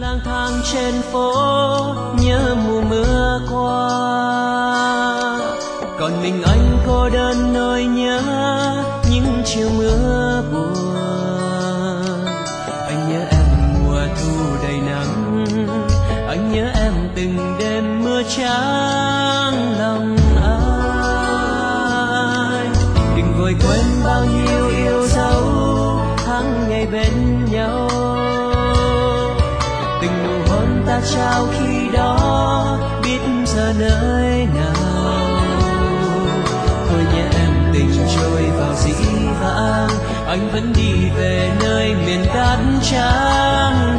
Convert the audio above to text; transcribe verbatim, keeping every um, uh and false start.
lang thang trên phố nhớ mùa mưa qua, còn mình anh cô đơn nỗi nhớ những chiều mưa buồn. Anh nhớ em mùa thu đầy nắng, anh nhớ em từng đêm mưa trắng lòng anh. Đừng vội quên bao nhiêu yêu dấu tháng ngày bên nhau, từng nụ hôn ta trao khi đó biết giờ nơi nào. Thôi nhé em, tình trôi vào dĩ vãng, anh vẫn đi về nơi miền cát trắng